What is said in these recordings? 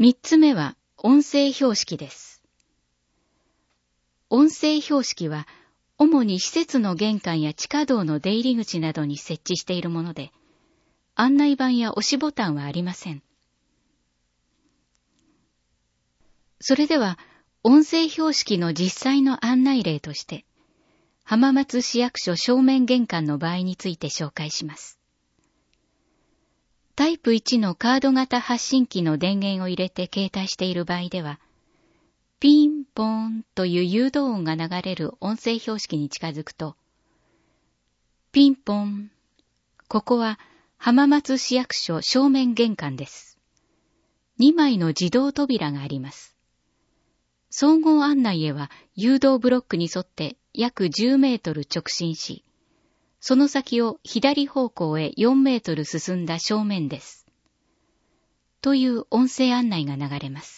3つ目は音声標識です。音声標識は主に施設の玄関や地下道の出入り口などに設置しているもので、案内板や押しボタンはありません。それでは、音声標識の実際の案内例として、浜松市役所正面玄関の場合について紹介します。タイプ1のカード型発信機の電源を入れて携帯している場合では、ピンポンという誘導音が流れる音声標識に近づくと、ピンポン、ここは浜松市役所正面玄関です。2枚の自動扉があります。総合案内へは誘導ブロックに沿って約10メートル直進し、その先を左方向へ4メートル進んだ正面です。という音声案内が流れます。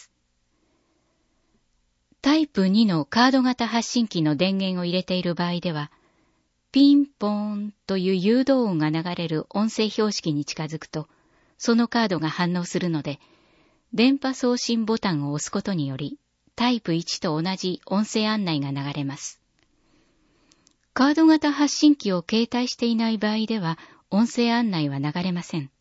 タイプ2のカード型発信機の電源を入れている場合では、ピンポーンという誘導音が流れる音声標識に近づくと、そのカードが反応するので、電波送信ボタンを押すことにより、タイプ1と同じ音声案内が流れます。カード型発信機を携帯していない場合では、音声案内は流れません。